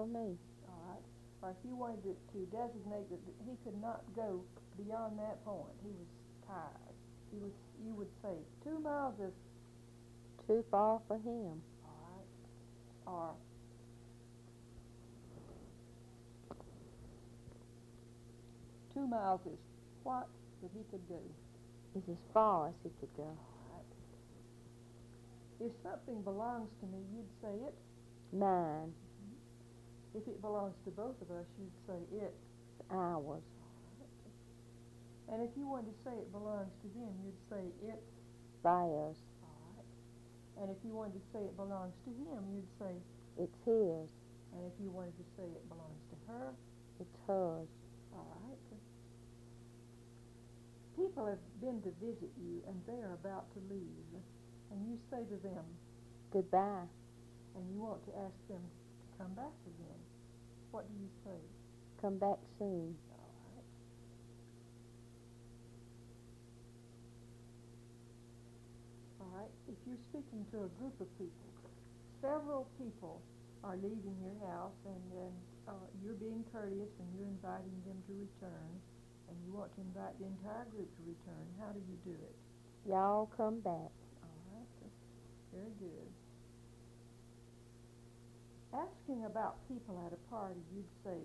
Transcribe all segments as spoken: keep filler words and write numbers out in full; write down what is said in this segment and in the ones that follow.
me. All right. Or if you wanted to, to designate that he could not go beyond that point, he was tired, he was, you would say, two miles is too far for him. all right. Or two miles is what that he could go. Is as far as he could go. All right. If something belongs to me, you'd say it. Mine. If it belongs to both of us, you'd say it. It's ours. And if you wanted to say it belongs to him, you'd say it. Theirs. All right. And if you wanted to say it belongs to him, you'd say it's his. And if you wanted to say it belongs to her, it's hers. all right. People have been to visit you, and they are about to leave, and you say to them, goodbye. And you want to ask them to come back again. What do you say? Come back soon. All right. All right. If you're speaking to a group of people, several people are leaving your house, and then uh, you're being courteous, and you're inviting them to return, and you want to invite the entire group to return. How do you do it? Y'all come back. All right. Very good. Asking about people at a party, you'd say,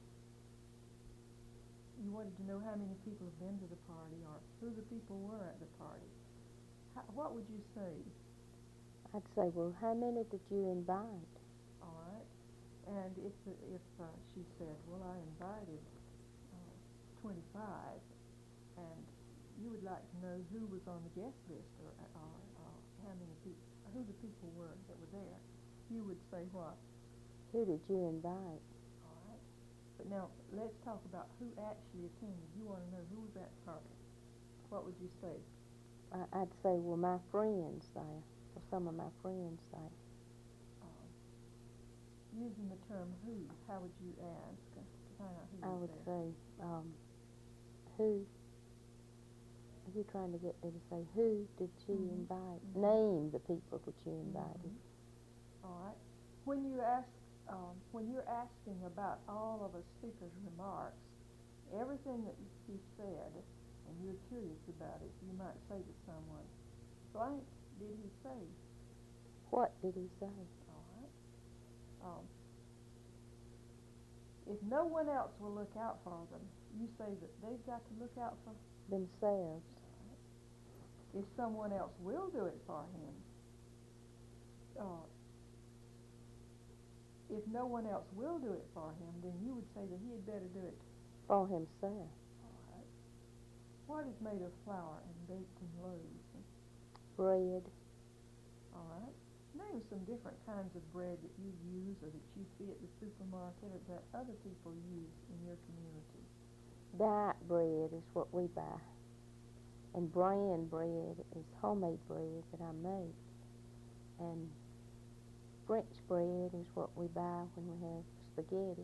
you wanted to know how many people have been to the party or who the people were at the party. How, what would you say? I'd say, well, how many did you invite? All right. And if the, if uh, she said, well, I invited uh, twenty-five, and you would like to know who was on the guest list or, or, or how many people, who the people were that were there, you would say what? Who did you invite? All right. But now, let's talk about who actually attended. You want to know who was at the party. What would you say? I, I'd say, well, my friends there, or some of my friends there. Um, using the term who, how would you ask uh, to find out who I was would there? say, um, who, are you trying to get me to say, who did she Mhm. invite? Mhm. Name the people that you invited. Mhm. All right. When you ask, um, when you're asking about all of a speaker's remarks, everything that he said, and you're curious about it, you might say to someone, blank did he say? What did he say? All right. Um, if no one else will look out for them, you say that they've got to look out for Themselves. if someone else will do it for him. Uh, if no one else will do it for him, then you would say that he had better do it For himself. all right. What is made of flour and baked in loaves? Bread. All right. Name some different kinds of bread that you use or that you see at the supermarket or that other people use in your community. Diet bread is what we buy. And brand bread is homemade bread that I make. And French bread is what we buy when we have spaghetti.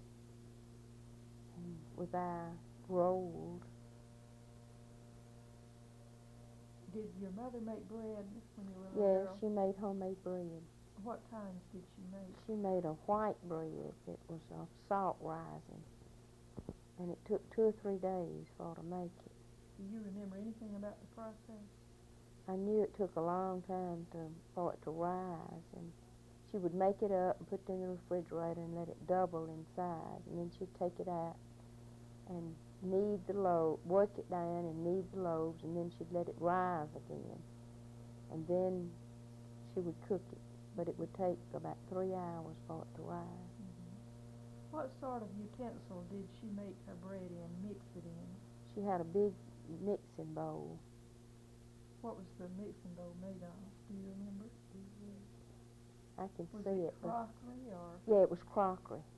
And we buy rolls. Did your mother make bread when you were a little Yes, girl? she made homemade bread. What kinds did she make? She made a white bread that was uh, salt rising. And it took two or three days for her to make it. Do you remember anything about the process? I knew it took a long time to, for it to rise, and she would make it up and put it in the refrigerator and let it double inside, and then she'd take it out and knead the loaf, work it down and knead the loaves, and then she'd let it rise again, and then she would cook it, but it would take about three hours for it to rise. Mm-hmm. What sort of utensil did she make her bread in, mix it in? She had a big mixing bowl. What was the mixing bowl made of? Do you remember? I can Was see it it. but- crockery or? Yeah, it was crockery.